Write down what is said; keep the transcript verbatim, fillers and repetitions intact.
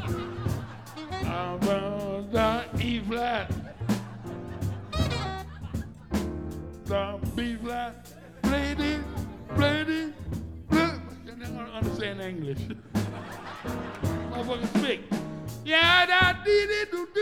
Uh, well, the E flat, the B flat, played it, played it, played it. You don't understand English. Motherfucker speak. Yeah, da dee dee do